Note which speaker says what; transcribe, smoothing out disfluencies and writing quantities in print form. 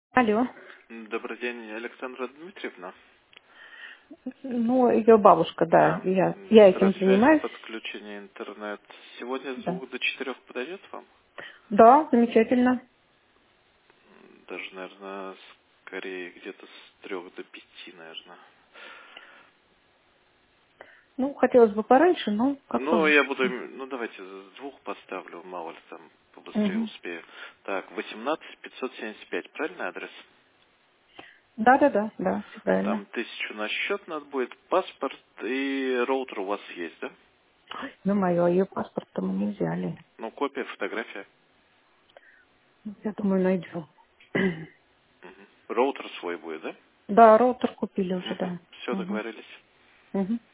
Speaker 1: Алло.
Speaker 2: Добрый день, Александра Дмитриевна.
Speaker 1: Ну, ее бабушка, да.
Speaker 2: А,
Speaker 1: Я этим
Speaker 2: связь,
Speaker 1: занимаюсь.
Speaker 2: подключение интернет. Сегодня с
Speaker 1: Да.
Speaker 2: 2 до 4 подойдет вам?
Speaker 1: Да, замечательно.
Speaker 2: Даже, наверное, скорее где-то с 3 до 5, наверное.
Speaker 1: Ну, хотелось бы пораньше, но как
Speaker 2: Ну,
Speaker 1: вам?
Speaker 2: я буду, ну, давайте с 2 поставлю, мало ли там побыстрее
Speaker 1: Угу.
Speaker 2: успею. Так, 18575, правильный адрес?
Speaker 1: Да, все
Speaker 2: Там
Speaker 1: правильно.
Speaker 2: 1000 на счет надо будет, паспорт и роутер у вас есть, да?
Speaker 1: Ну, мое, ее паспорт-то мы не взяли.
Speaker 2: Ну, копия, фотография.
Speaker 1: Я думаю, найдем.
Speaker 2: Роутер свой будет, да?
Speaker 1: Да, роутер купили уже,
Speaker 2: Угу.
Speaker 1: да.
Speaker 2: Все,
Speaker 1: Угу.
Speaker 2: договорились.
Speaker 1: Угу.